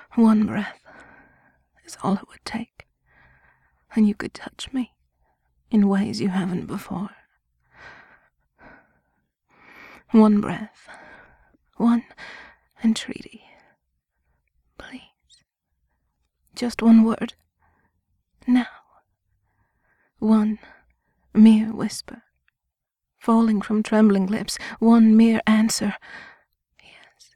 One breath is all it would take, and you could touch me in ways you haven't before. One breath, one entreaty. Please. Just one word. Now. One mere whisper, falling from trembling lips, one mere answer. Yes.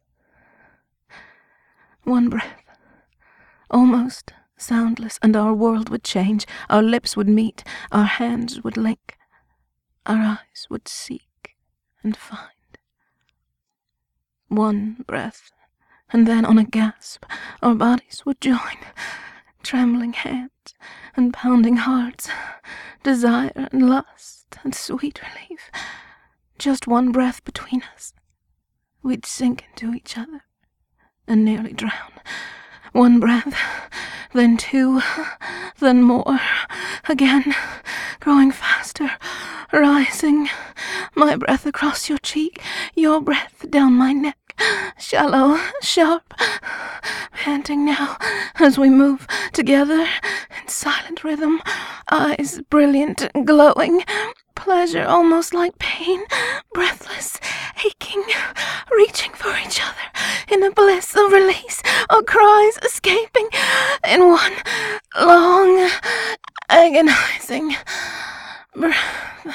One breath, almost soundless, and our world would change. Our lips would meet, our hands would link, our eyes would seek and find. One breath, and then on a gasp, our bodies would join, trembling hands and pounding hearts, desire and lust and sweet relief. Just one breath between us. We'd sink into each other and nearly drown. One breath, then two, then more, again, growing faster, rising, my breath across your cheek, your breath down my neck, shallow, sharp, panting now as we move together in silent rhythm, eyes brilliant, glowing, pleasure almost like pain, breathless, aching, reaching for each other in a bliss of release, our cries escaping in one long, agonizing breath.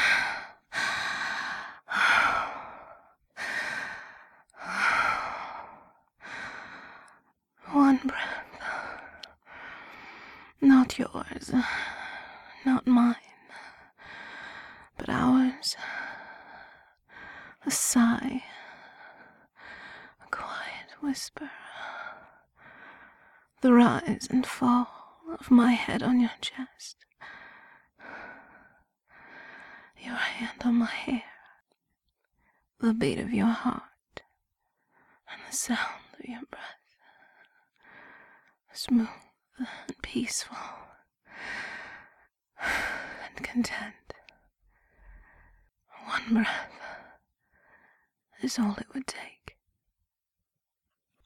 One breath, not yours, not mine, but ours. A sigh, a quiet whisper, the rise and fall of my head on your chest, your hand on my hair, the beat of your heart, and the sound of your breath, smooth and peaceful and content. One breath is all it would take.